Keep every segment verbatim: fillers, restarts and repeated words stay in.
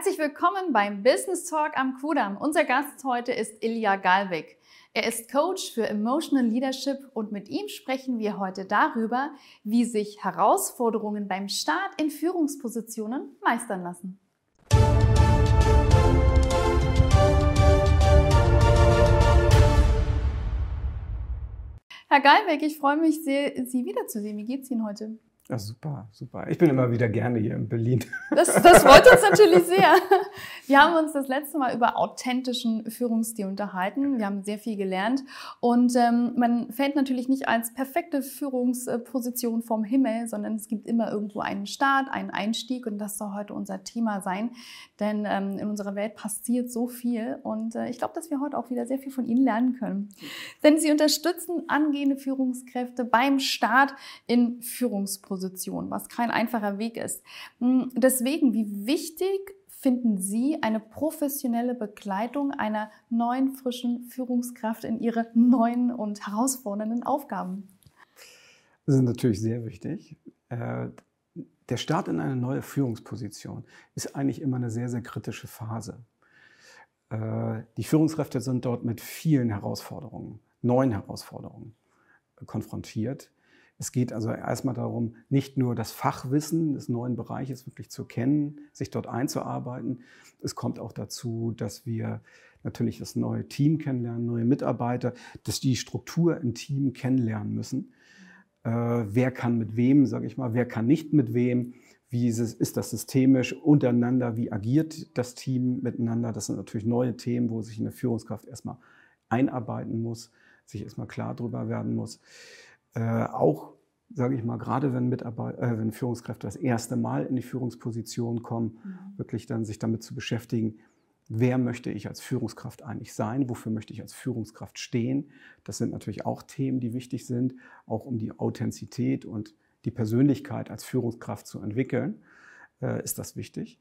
Herzlich willkommen beim Business Talk am Kudamm. Unser Gast heute ist Ilja Galvik. Er ist Coach für Emotional Leadership und mit ihm sprechen wir heute darüber, wie sich Herausforderungen beim Start in Führungspositionen meistern lassen. Herr Galvik, ich freue mich sehr, Sie wiederzusehen. Wie geht's Ihnen heute? Ja, super, super. Ich bin immer wieder gerne hier in Berlin. Das, das freut uns natürlich sehr. Wir haben uns das letzte Mal über authentischen Führungsstil unterhalten. Wir haben sehr viel gelernt. Und ähm, man fällt natürlich nicht als perfekte Führungsposition vom Himmel, sondern es gibt immer irgendwo einen Start, einen Einstieg. Und das soll heute unser Thema sein. Denn ähm, in unserer Welt passiert so viel. Und äh, ich glaube, dass wir heute auch wieder sehr viel von Ihnen lernen können. Denn Sie unterstützen angehende Führungskräfte beim Start in Führungspositionen, was kein einfacher Weg ist. Deswegen, wie wichtig finden Sie eine professionelle Begleitung einer neuen, frischen Führungskraft in ihre neuen und herausfordernden Aufgaben? Das ist natürlich sehr wichtig. Der Start in eine neue Führungsposition ist eigentlich immer eine sehr, sehr kritische Phase. Die Führungskräfte sind dort mit vielen Herausforderungen, neuen Herausforderungen konfrontiert. Es geht also erstmal darum, nicht nur das Fachwissen des neuen Bereiches wirklich zu kennen, sich dort einzuarbeiten. Es kommt auch dazu, dass wir natürlich das neue Team kennenlernen, neue Mitarbeiter, dass die Struktur im Team kennenlernen müssen. Äh, wer kann mit wem, sage ich mal, wer kann nicht mit wem, wie ist, es, ist das systemisch untereinander, wie agiert das Team miteinander. Das sind natürlich neue Themen, wo sich eine Führungskraft erstmal einarbeiten muss, sich erstmal klar drüber werden muss. Äh, auch, sage ich mal, gerade wenn, Mitarbeiter, äh, wenn Führungskräfte das erste Mal in die Führungsposition kommen, mhm. wirklich dann sich damit zu beschäftigen, wer möchte ich als Führungskraft eigentlich sein, wofür möchte ich als Führungskraft stehen. Das sind natürlich auch Themen, die wichtig sind, auch um die Authentizität und die Persönlichkeit als Führungskraft zu entwickeln, äh, ist das wichtig.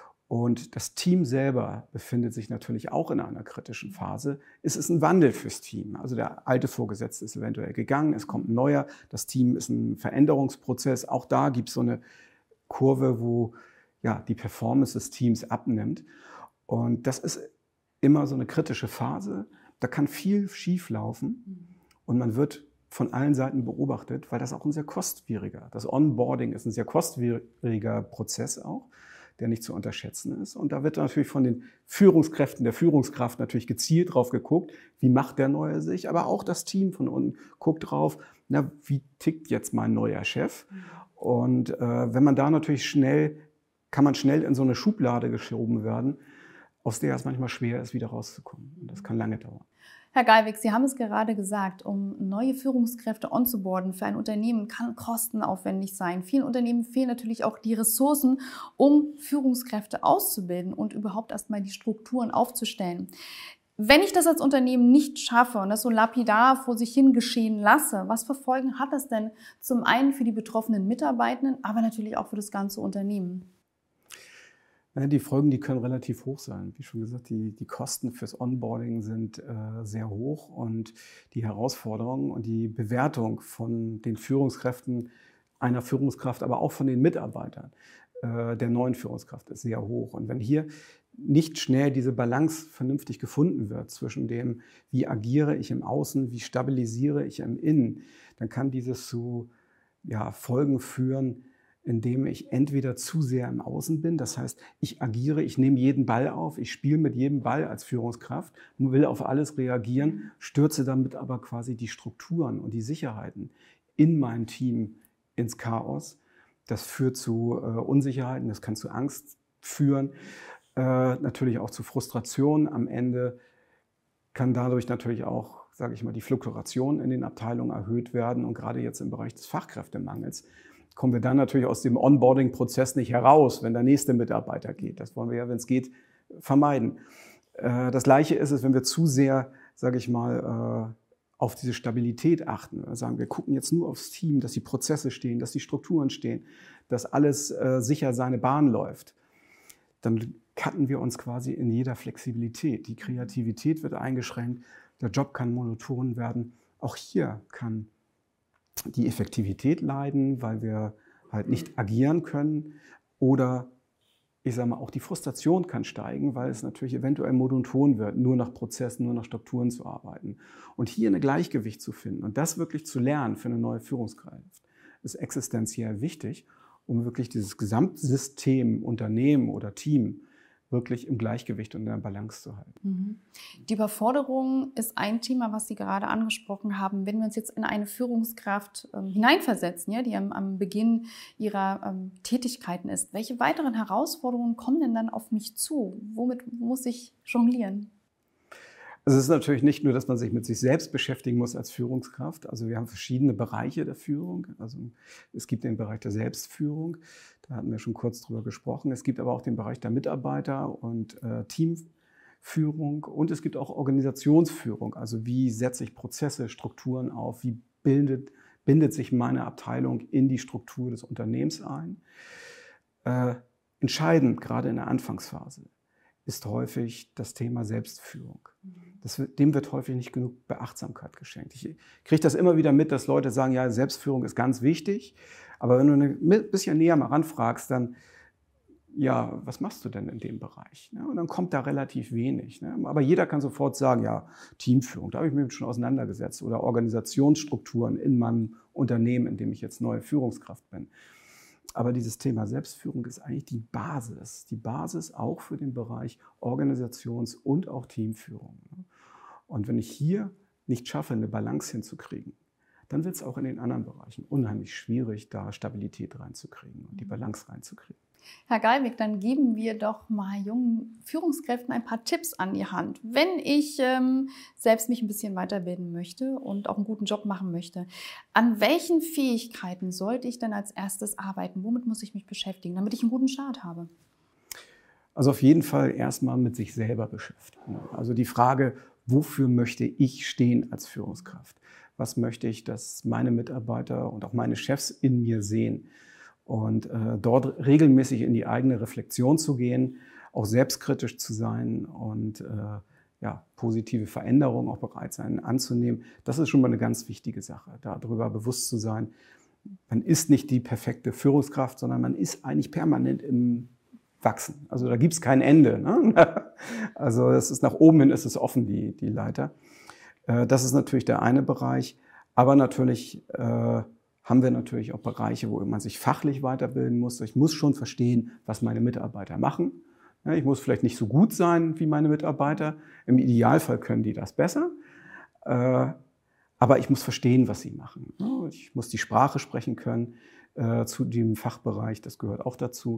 Und das Team selber befindet sich natürlich auch in einer kritischen Phase. Es ist ein Wandel fürs Team. Also der alte Vorgesetzte ist eventuell gegangen, es kommt ein neuer. Das Team ist ein Veränderungsprozess. Auch da gibt es so eine Kurve, wo ja, die Performance des Teams abnimmt. Und das ist immer so eine kritische Phase. Da kann viel schief laufen und man wird von allen Seiten beobachtet, weil das auch ein sehr kostspieliger, das Onboarding ist ein sehr kostspieliger Prozess auch, der nicht zu unterschätzen ist. Und da wird natürlich von den Führungskräften, der Führungskraft natürlich gezielt drauf geguckt, wie macht der Neue sich, aber auch das Team von unten guckt drauf, na, wie tickt jetzt mein neuer Chef? Und äh, wenn man da natürlich schnell, kann man schnell in so eine Schublade geschoben werden, aus der es manchmal schwer ist, wieder rauszukommen. Und das kann lange dauern. Herr Galvik, Sie haben es gerade gesagt, um neue Führungskräfte onzuboarden für ein Unternehmen kann kostenaufwendig sein. Vielen Unternehmen fehlen natürlich auch die Ressourcen, um Führungskräfte auszubilden und überhaupt erstmal die Strukturen aufzustellen. Wenn ich das als Unternehmen nicht schaffe und das so lapidar vor sich hin geschehen lasse, was für Folgen hat das denn zum einen für die betroffenen Mitarbeitenden, aber natürlich auch für das ganze Unternehmen? Die Folgen, die können relativ hoch sein. Wie schon gesagt, die, die Kosten fürs Onboarding sind äh, sehr hoch und die Herausforderungen und die Bewertung von den Führungskräften einer Führungskraft, aber auch von den Mitarbeitern äh, der neuen Führungskraft ist sehr hoch. Und wenn hier nicht schnell diese Balance vernünftig gefunden wird zwischen dem, wie agiere ich im Außen, wie stabilisiere ich im Innen, dann kann dieses zu ja, Folgen führen, indem ich entweder zu sehr im Außen bin, das heißt, ich agiere, ich nehme jeden Ball auf, ich spiele mit jedem Ball als Führungskraft, will auf alles reagieren, stürze damit aber quasi die Strukturen und die Sicherheiten in meinem Team ins Chaos. Das führt zu äh, Unsicherheiten, das kann zu Angst führen, äh, natürlich auch zu Frustration. Am Ende kann dadurch natürlich auch, sage ich mal, die Fluktuation in den Abteilungen erhöht werden und gerade jetzt im Bereich des Fachkräftemangels kommen wir dann natürlich aus dem Onboarding-Prozess nicht heraus, wenn der nächste Mitarbeiter geht. Das wollen wir ja, wenn es geht, vermeiden. Das Gleiche ist es, wenn wir zu sehr, sage ich mal, auf diese Stabilität achten. Wir sagen, wir gucken jetzt nur aufs Team, dass die Prozesse stehen, dass die Strukturen stehen, dass alles sicher seine Bahn läuft. Dann cutten wir uns quasi in jeder Flexibilität. Die Kreativität wird eingeschränkt, der Job kann monoton werden. Auch hier kann die Effektivität leiden, weil wir halt nicht agieren können oder ich sage mal, auch die Frustration kann steigen, weil es natürlich eventuell monoton wird, nur nach Prozessen, nur nach Strukturen zu arbeiten. Und hier ein Gleichgewicht zu finden und das wirklich zu lernen für eine neue Führungskraft, ist existenziell wichtig, um wirklich dieses Gesamtsystem, Unternehmen oder Team wirklich im Gleichgewicht und in der Balance zu halten. Die Überforderung ist ein Thema, was Sie gerade angesprochen haben. Wenn wir uns jetzt in eine Führungskraft ähm, hineinversetzen, ja, die am, am Beginn ihrer ähm, Tätigkeiten ist, welche weiteren Herausforderungen kommen denn dann auf mich zu? Womit muss ich jonglieren? Also es ist natürlich nicht nur, dass man sich mit sich selbst beschäftigen muss als Führungskraft. Also wir haben verschiedene Bereiche der Führung. Also es gibt den Bereich der Selbstführung, da hatten wir schon kurz drüber gesprochen. Es gibt aber auch den Bereich der Mitarbeiter und äh, Teamführung und es gibt auch Organisationsführung. Also wie setze ich Prozesse, Strukturen auf, wie bildet, bindet sich meine Abteilung in die Struktur des Unternehmens ein. Äh, entscheidend, gerade in der Anfangsphase, ist häufig das Thema Selbstführung. Das, dem wird häufig nicht genug Beachtsamkeit geschenkt. Ich kriege das immer wieder mit, dass Leute sagen, ja, Selbstführung ist ganz wichtig. Aber wenn du ein bisschen näher mal ranfragst, dann, ja, was machst du denn in dem Bereich? Und dann kommt da relativ wenig. Aber jeder kann sofort sagen, ja, Teamführung, da habe ich mich schon auseinandergesetzt. Oder Organisationsstrukturen in meinem Unternehmen, in dem ich jetzt neue Führungskraft bin. Aber dieses Thema Selbstführung ist eigentlich die Basis. Die Basis auch für den Bereich Organisations- und auch Teamführung. Und wenn ich hier nicht schaffe, eine Balance hinzukriegen, dann wird es auch in den anderen Bereichen unheimlich schwierig, da Stabilität reinzukriegen und die Balance reinzukriegen. Herr Gallwig, dann geben wir doch mal jungen Führungskräften ein paar Tipps an die Hand. Wenn ich ähm, selbst mich ein bisschen weiterbilden möchte und auch einen guten Job machen möchte, an welchen Fähigkeiten sollte ich denn als erstes arbeiten? Womit muss ich mich beschäftigen, damit ich einen guten Start habe? Also auf jeden Fall erstmal mit sich selber beschäftigen. Also die Frage, wofür möchte ich stehen als Führungskraft? Was möchte ich, dass meine Mitarbeiter und auch meine Chefs in mir sehen? Und äh, dort regelmäßig in die eigene Reflexion zu gehen, auch selbstkritisch zu sein und äh, ja, positive Veränderungen auch bereit sein anzunehmen. Das ist schon mal eine ganz wichtige Sache, darüber bewusst zu sein. Man ist nicht die perfekte Führungskraft, sondern man ist eigentlich permanent im Wachsen. Also da gibt es kein Ende. Ne? Also das ist nach oben hin ist es offen, die, die Leiter. Äh, das ist natürlich der eine Bereich, aber natürlich äh, haben wir natürlich auch Bereiche, wo man sich fachlich weiterbilden muss. Ich muss schon verstehen, was meine Mitarbeiter machen. Ich muss vielleicht nicht so gut sein wie meine Mitarbeiter. Im Idealfall können die das besser. Aber ich muss verstehen, was sie machen. Ich muss die Sprache sprechen können zu dem Fachbereich. Das gehört auch dazu.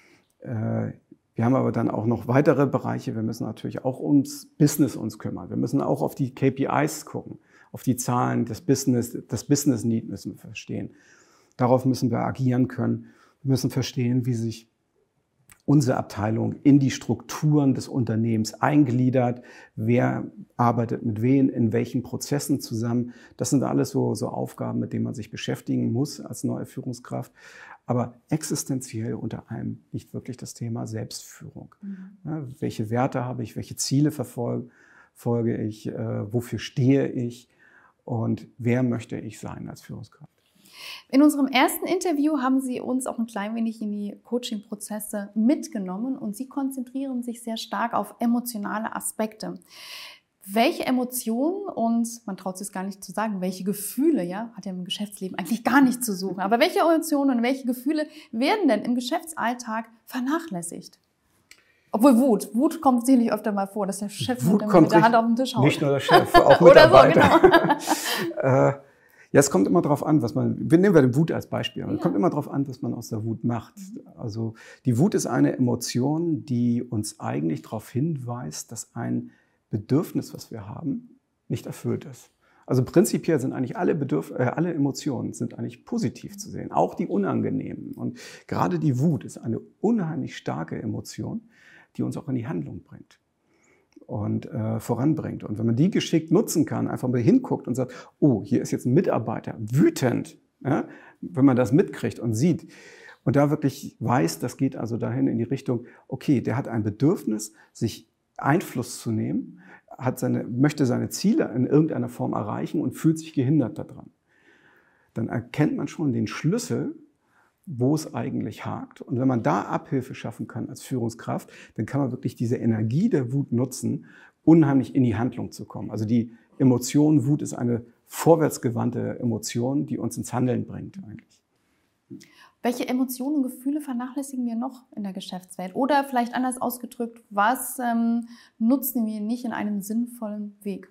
Wir haben aber dann auch noch weitere Bereiche. Wir müssen natürlich auch ums Business uns kümmern. Wir müssen auch auf die K P Is gucken. Auf die Zahlen, das Business, das Business Need müssen wir verstehen. Darauf müssen wir agieren können. Wir müssen verstehen, wie sich unsere Abteilung in die Strukturen des Unternehmens eingliedert. Wer arbeitet mit wem, in welchen Prozessen zusammen. Das sind alles so, so Aufgaben, mit denen man sich beschäftigen muss als neue Führungskraft. Aber existenziell unter allem liegt wirklich das Thema Selbstführung. Mhm. Ja, welche Werte habe ich, welche Ziele verfolge, folge ich, äh, wofür stehe ich? Und wer möchte ich sein als Führungskraft? In unserem ersten Interview haben Sie uns auch ein klein wenig in die Coaching-Prozesse mitgenommen und Sie konzentrieren sich sehr stark auf emotionale Aspekte. Welche Emotionen und, man traut sich gar nicht zu sagen, welche Gefühle, ja, hat ja im Geschäftsleben eigentlich gar nichts zu suchen, aber welche Emotionen und welche Gefühle werden denn im Geschäftsalltag vernachlässigt? Obwohl Wut. Wut kommt sicherlich öfter mal vor, dass der Chef Wut mit, kommt mit der Hand auf den Tisch haut. Nicht nur der Chef, auch Mitarbeiter. Oder so, genau. äh, ja, es kommt immer darauf an, was man, wir nehmen wir die Wut als Beispiel, ja. Es kommt immer darauf an, was man aus der Wut macht. Also die Wut ist eine Emotion, die uns eigentlich darauf hinweist, dass ein Bedürfnis, was wir haben, nicht erfüllt ist. Also prinzipiell sind eigentlich alle, Bedürf äh, alle Emotionen sind eigentlich positiv zu sehen, auch die unangenehmen. Und gerade die Wut ist eine unheimlich starke Emotion, die uns auch in die Handlung bringt und äh, voranbringt. Und wenn man die geschickt nutzen kann, einfach mal hinguckt und sagt, oh, hier ist jetzt ein Mitarbeiter wütend, ja? Wenn man das mitkriegt und sieht und da wirklich weiß, das geht also dahin in die Richtung, okay, der hat ein Bedürfnis, sich Einfluss zu nehmen, hat seine, möchte seine Ziele in irgendeiner Form erreichen und fühlt sich gehindert daran. Dann erkennt man schon den Schlüssel wo es eigentlich hakt. Und wenn man da Abhilfe schaffen kann als Führungskraft, dann kann man wirklich diese Energie der Wut nutzen, unheimlich in die Handlung zu kommen. Also die Emotion, Wut ist eine vorwärtsgewandte Emotion, die uns ins Handeln bringt eigentlich. Welche Emotionen und Gefühle vernachlässigen wir noch in der Geschäftswelt? Oder vielleicht anders ausgedrückt, was ähm, nutzen wir nicht in einem sinnvollen Weg?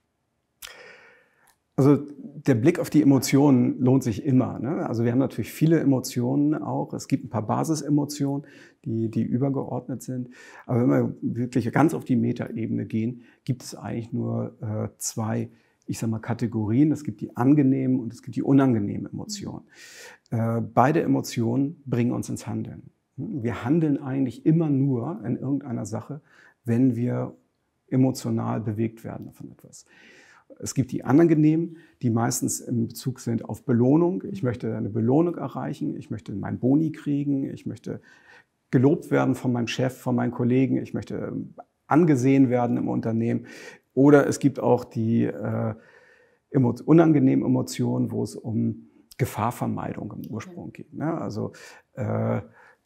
Also der Blick auf die Emotionen lohnt sich immer, ne? Also wir haben natürlich viele Emotionen auch. Es gibt ein paar Basisemotionen, die, die übergeordnet sind. Aber wenn wir wirklich ganz auf die Metaebene gehen, gibt es eigentlich nur äh, zwei, ich sag mal, Kategorien. Es gibt die angenehmen und es gibt die unangenehmen Emotionen. Äh, beide Emotionen bringen uns ins Handeln. Wir handeln eigentlich immer nur in irgendeiner Sache, wenn wir emotional bewegt werden von etwas. Es gibt die angenehmen, die meistens in Bezug sind auf Belohnung. Ich möchte eine Belohnung erreichen, ich möchte meinen Boni kriegen, ich möchte gelobt werden von meinem Chef, von meinen Kollegen, ich möchte angesehen werden im Unternehmen. Oder es gibt auch die äh, unangenehmen Emotionen, wo es um Gefahrvermeidung im Ursprung geht. Ne? Also äh,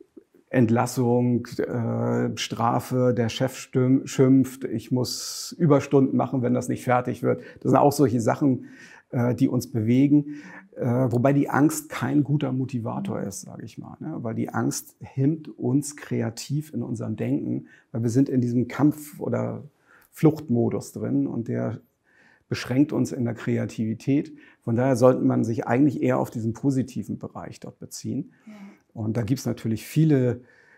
Entlassung, äh, Strafe, der Chef stimm, schimpft, ich muss Überstunden machen, wenn das nicht fertig wird. Das sind auch solche Sachen, äh, die uns bewegen. Äh, wobei die Angst kein guter Motivator ist, sage ich mal. Ne? Weil die Angst hemmt uns kreativ in unserem Denken, weil wir sind in diesem Kampf- oder Fluchtmodus drin und der beschränkt uns in der Kreativität. Von daher sollte man sich eigentlich eher auf diesen positiven Bereich dort beziehen. Ja. Und da gibt es natürlich viele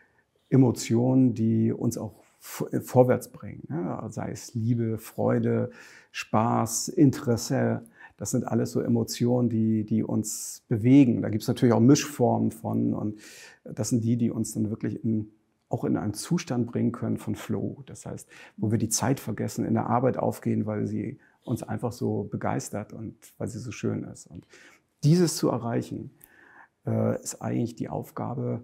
Emotionen, die uns auch vorwärts bringen. Ne? Sei es Liebe, Freude, Spaß, Interesse. Das sind alles so Emotionen, die, die uns bewegen. Da gibt es natürlich auch Mischformen von. Und das sind die, die uns dann wirklich in, auch in einen Zustand bringen können von Flow. Das heißt, wo wir die Zeit vergessen, in der Arbeit aufgehen, weil sie uns einfach so begeistert und weil sie so schön ist. Und dieses zu erreichen, äh, ist eigentlich die Aufgabe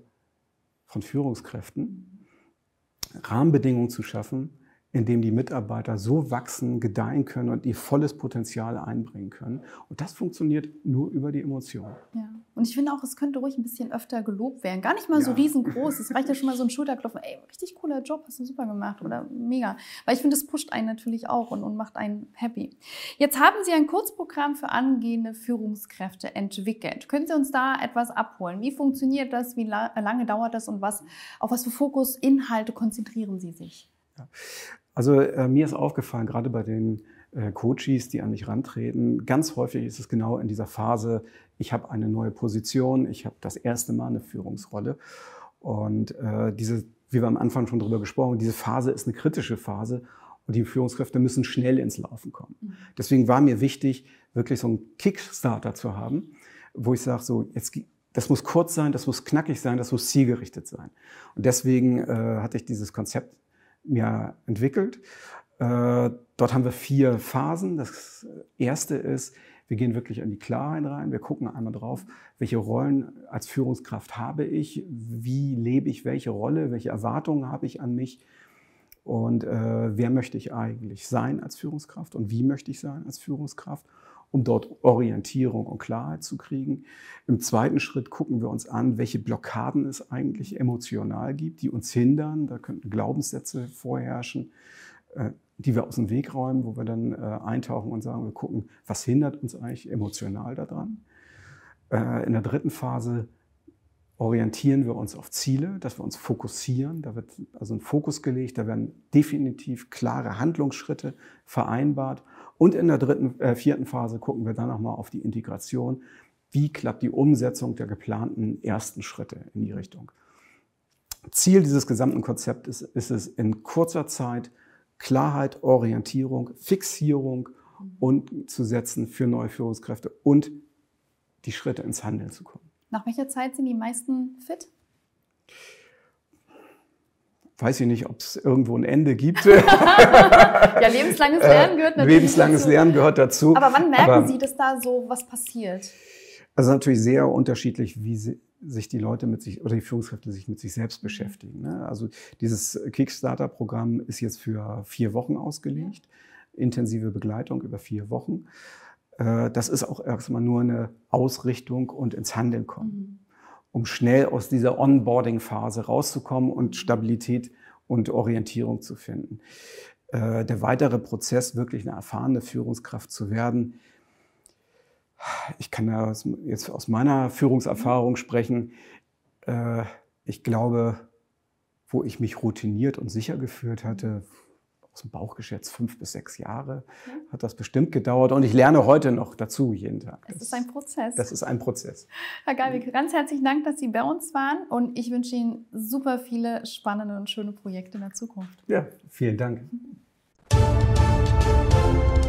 von Führungskräften, Rahmenbedingungen zu schaffen, in denen die Mitarbeiter so wachsen, gedeihen können und ihr volles Potenzial einbringen können. Und das funktioniert nur über die Emotionen. Ja. Und ich finde auch, es könnte ruhig ein bisschen öfter gelobt werden. Gar nicht mal so Ja. riesengroß. Es reicht ja schon mal so ein Schulterklopfen. Ey, richtig cooler Job, hast du super gemacht oder mega. Weil ich finde, das pusht einen natürlich auch und, und macht einen happy. Jetzt haben Sie ein Kurzprogramm für angehende Führungskräfte entwickelt. Können Sie uns da etwas abholen? Wie funktioniert das? Wie la- lange dauert das? Und was, auf was für Fokus, Inhalte konzentrieren Sie sich? Ja. Also äh, mir ist aufgefallen, gerade bei den äh, Coaches, die an mich rantreten, ganz häufig ist es genau in dieser Phase, ich habe eine neue Position, ich habe das erste Mal eine Führungsrolle. Und äh, diese, wie wir am Anfang schon drüber gesprochen haben, diese Phase ist eine kritische Phase und die Führungskräfte müssen schnell ins Laufen kommen. Mhm. Deswegen war mir wichtig, wirklich so einen Kickstarter zu haben, wo ich sage, so jetzt das muss kurz sein, das muss knackig sein, das muss zielgerichtet sein. Und deswegen äh, hatte ich dieses Konzept mir entwickelt. Äh, dort haben wir vier Phasen. Das erste ist, wir gehen wirklich in die Klarheit rein. Wir gucken einmal drauf, welche Rollen als Führungskraft habe ich, wie lebe ich welche Rolle, welche Erwartungen habe ich an mich und äh, wer möchte ich eigentlich sein als Führungskraft und wie möchte ich sein als Führungskraft, um dort Orientierung und Klarheit zu kriegen. Im zweiten Schritt gucken wir uns an, welche Blockaden es eigentlich emotional gibt, die uns hindern. Da könnten Glaubenssätze vorherrschen, äh, die wir aus dem Weg räumen, wo wir dann äh, eintauchen und sagen, wir gucken, was hindert uns eigentlich emotional daran. Äh, in der dritten Phase orientieren wir uns auf Ziele, dass wir uns fokussieren. Da wird also ein Fokus gelegt, da werden definitiv klare Handlungsschritte vereinbart. Und in der dritten, äh, vierten Phase gucken wir dann nochmal auf die Integration. Wie klappt die Umsetzung der geplanten ersten Schritte in die Richtung? Ziel dieses gesamten Konzeptes ist, ist es, in kurzer Zeit Klarheit, Orientierung, Fixierung und zu setzen für neue Führungskräfte und die Schritte ins Handeln zu kommen. Nach welcher Zeit sind die meisten fit? Weiß ich nicht, ob es irgendwo ein Ende gibt. Ja, lebenslanges Lernen gehört natürlich Lebenslanges dazu. Lernen gehört dazu. Aber wann merken Aber, Sie, dass da so was passiert? Also natürlich sehr unterschiedlich, wie sie, sich die Leute mit sich oder die Führungskräfte sich mit sich selbst beschäftigen. Ne? Also dieses Kickstarter-Programm ist jetzt für vier Wochen ausgelegt. Intensive Begleitung über vier Wochen. Das ist auch erstmal nur eine Ausrichtung und ins Handeln kommen. um schnell aus dieser Onboarding-Phase rauszukommen und Stabilität und Orientierung zu finden. Äh, der weitere Prozess, wirklich eine erfahrene Führungskraft zu werden, ich kann da jetzt aus meiner Führungserfahrung sprechen. Äh, ich glaube, wo ich mich routiniert und sicher gefühlt hatte, aus dem Bauch geschätzt fünf bis sechs Jahre, ja. hat das bestimmt gedauert. Und ich lerne heute noch dazu jeden Tag. Es ist ein Prozess. Das ist ein Prozess. Herr Geibig, ganz herzlichen Dank, dass Sie bei uns waren. Und ich wünsche Ihnen super viele spannende und schöne Projekte in der Zukunft. Ja, vielen Dank.